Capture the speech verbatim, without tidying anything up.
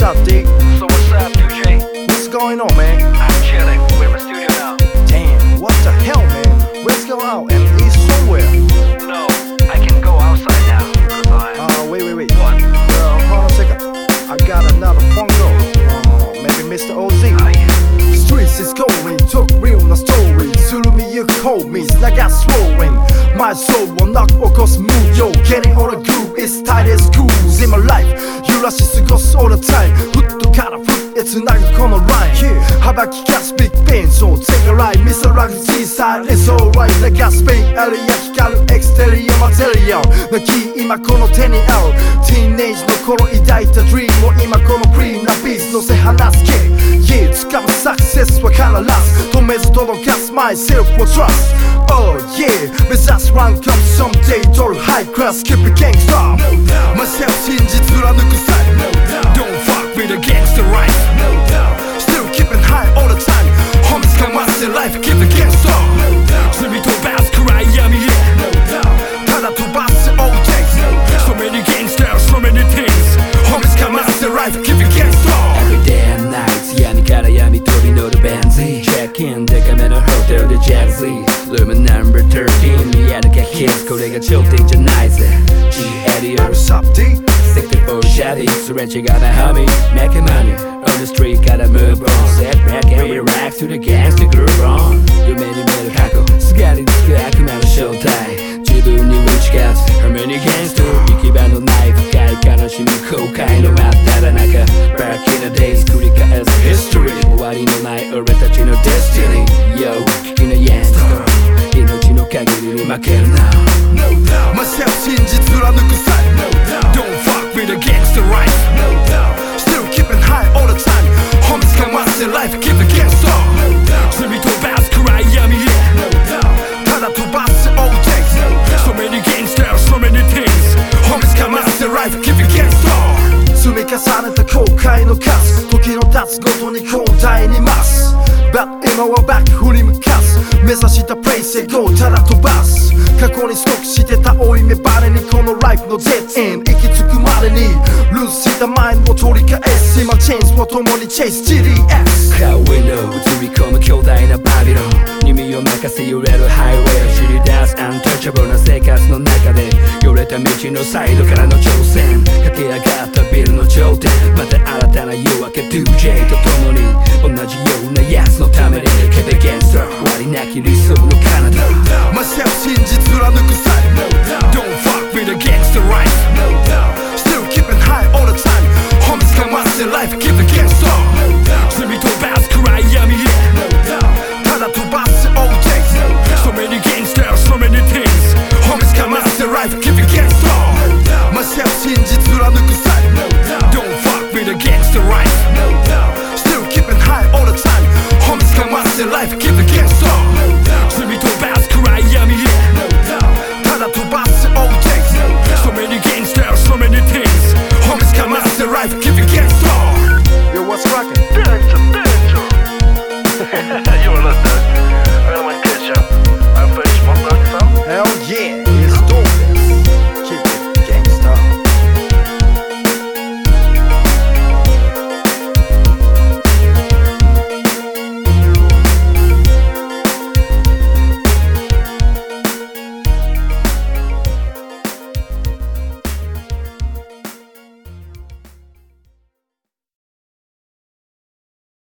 What's up, D? So what's up, two J? What's going on, man? I'm chilling. We're in the studio now. Damn, what the hell, man? Let's go out and eat somewhere. No, I can go outside now. Cause I'm... Uh, wait, wait, wait. What? Uh, hold on a second. I got another phone call. Uh, maybe Mister O Z. Ah, yeah. Streets is going, talk real na story. するみゆくホーミー、流す rolling. My soul will knock 起こす move, yo. Getting on a groove, it's tight as schools in my life. 揺らし過ごす all the time. フットからフッへ繋ぐこのライン。幅利かす Big Ben, so take a ride. ミスラグ小さい It's alright. 流すペインエリア光るエクステリアマテリアル。泣き今この手に合う。ティーンエイジの頃抱いた dream を今このクリーンなビーズ乗せ話す K Yeah 掴むサクセスは必ず止めず届かす myself for trust Oh yeah 目指す rank up someday 取る high class keep it gangsta Myself 真実貫くさ Don't fuck with the gangster right Still keeping high all the time Homies come out in life keep it gangsta 罪飛ばす暗い闇へただ飛ばす all day So many gangsters so many things Homies come out in life keep it gangsta Every day and night 闇から闇飛び乗るベンツ Check in デカめのホテルでジャズ Room number thirteen やるか kids これが頂点じゃないぜ G エリア What's up D? sixty-four shawty すれ違うな homie Making money on the street gotta move on Set back and relax to the gangster groove on 夢に見える過去すがりつく悪魔の正体自分に打ち勝つ How many gangster 行き場のない深い悲しみ後悔の真っ只中 Back in the days 繰り返す history 終わりのない俺たちの destiny Yo 危機の gangster 命の限りに負けるな Myself 真実貫くさ Don't fuck with the gangster right Still keeping high all the time Homies come out in life keep it gangsta 罪飛ばす暗い闇へただ飛ばす all day So many gangsters so many things Homies come out in life keep it gangsta 積み重ねた後悔の数時の経つごとに交代にます But 今はバック振り向かす目指したプレイスへ Go ただ飛ばす過去にストックしてた負い目バネにこのライフの デッドエンド行き着くまでにルーズしたマインドを取り返す今チェンジを共にチェイス ジーディーエス Car window 映り込む巨大なバビロンに身を任せ揺れるハイウェイ知り出すアンタッチャブルな生活の中でよれた道のサイドからの挑戦駆け上がったビルの頂点また新たな夜明け ツージェイ と共に同じような奴のために Keep it gangster 終わりなき理想の彼方 Myself